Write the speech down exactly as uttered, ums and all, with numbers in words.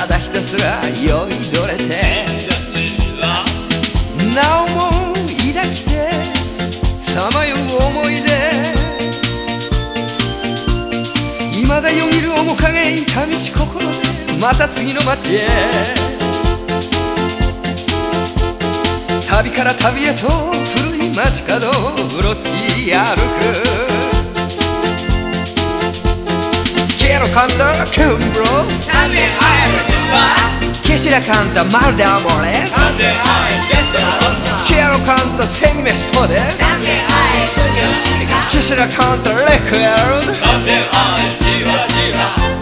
ただひたすら酔いどれてなおも抱きてさまよう思い出未だよぎる面影痛みし心でまた次の街へ旅から旅へと古い街角をうろつき歩くQuiero cantar Cumbro También hay rumba Quisiera cantar Mal de Amores También hay fiesta de la ronda Quiero cantar Seguime Poder También hay cumbia chica Quisiera cantar Recuerdo También hay chiva chiva